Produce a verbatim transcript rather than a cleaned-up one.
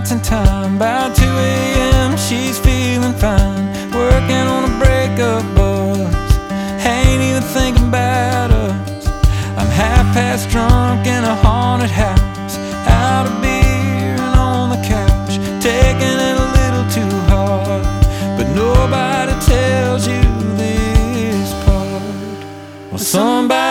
nights in time. By two A M she's feeling fine, working on a breakup buzz, ain't even thinking about us. I'm half past drunk in a haunted house, out of beer and on the couch, taking it a little too hard, but nobody tells you this part. Well, somebody